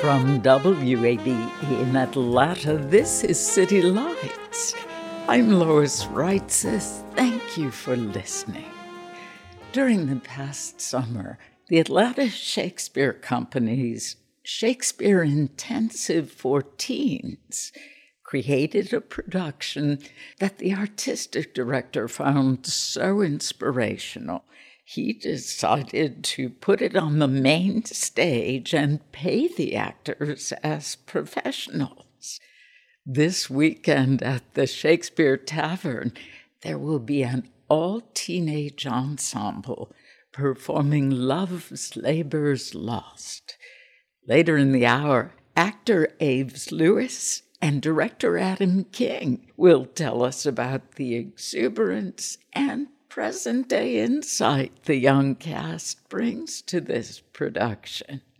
From WABE in Atlanta, this is City Lights. I'm Lois Reitzes. Thank you for listening. During the past summer, the Atlanta Shakespeare Company's Shakespeare Intensive for Teens created a production that the artistic director found so inspirational, he decided to put it on the main stage and pay the actors as professionals. This weekend at the Shakespeare Tavern, there will be an all-teenage ensemble performing Love's Labour's Lost. Later in the hour, actor Aves Lewis and director Adam King will tell us about the exuberance and present-day insight the young cast brings to this production.